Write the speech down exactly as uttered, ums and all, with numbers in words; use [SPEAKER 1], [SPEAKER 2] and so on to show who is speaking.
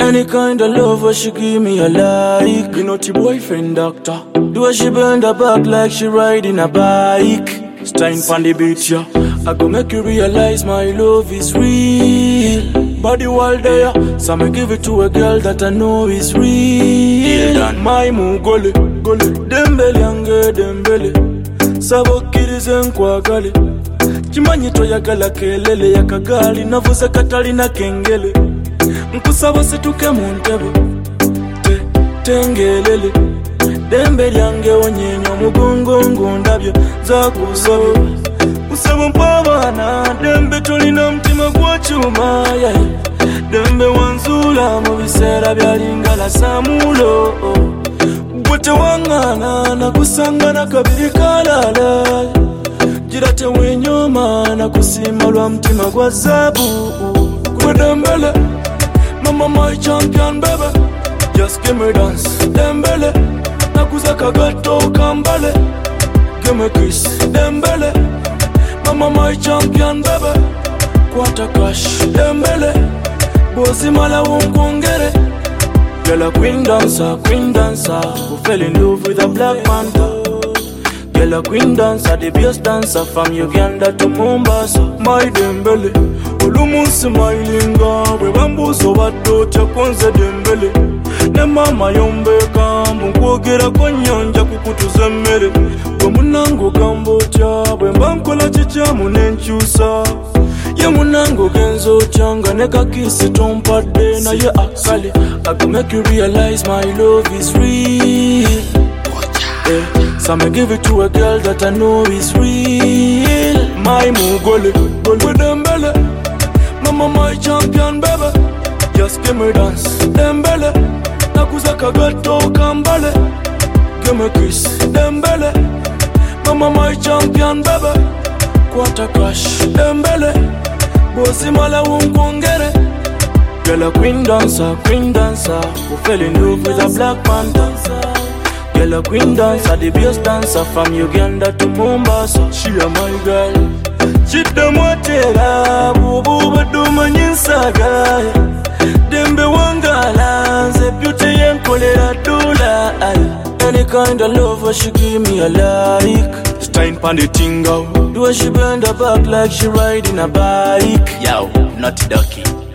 [SPEAKER 1] Any kind of love where she give me a like. You know the boyfriend doctor. The way she bend her back like she riding a bike. Stein pon the beach, yeah. I go make you realize my love is real. Body wall there, so me give it to a girl that I know is real. My mugole, gole, dembele yange dembele. Sabo kirize nkwa gale. Chimanyi toyagala kelele ya kagali. Navuze katali na kengele. Nkusaba situke mu ntebe te tengelele. Dembe lyange onyenye omugongo ngundabye zakusaba. Usaba mpabana dembe tolina mutima gwa chuma yeah. Dembe wanzula mu biseera byalingala samulo. Gwe tewangana nakusangana kabiri kalala. Gira tewenyoma nakusima lwa mutima gwa zabu. Gwe dembele mama my champion baby, just give me dance. Dembele nakuza kagato kambale, give me kiss. Dembele mama my champion baby, kwata cash. Dembele bozi mala wongere. Girl a queen dancer, queen dancer, who fell in love with a Black Panther. Girl a queen dancer, the best dancer from Uganda to Mombasa. My Dembele olumu smilinga, we bambuzo bato chakonze Dembele. Ne mama yombeka, mkwogera konyanja kukutuza mmere. Bwe munango gambo cha, bwe mbankola chichamu nenchusa. Ye munango genzo changa, neka kisi tompadde na ye akale. I go make you realize my love is real. Yeah. So me give it to a girl that I know is real. My mugole, gole Dembele. Mama my champion baby, just give me dance. Dembele nakuza kagato kambale, give me kiss. Dembele mama my champion baby, kwata cash. Dembele bozi mala wongere. Girl a queen dancer, queen dancer, who fell in love with a Black Panther. Girl a queen dancer, the best dancer from Uganda to Mombasa. She a my girl. Chidda mwatera, bubu baduma nyinsaga. Dembe wangala, ze beauty yenkolera dula. Any kind of love where she give me a like. Stein pan the tingo. The way she bend her back like she riding a bike.
[SPEAKER 2] Yo, not ducky.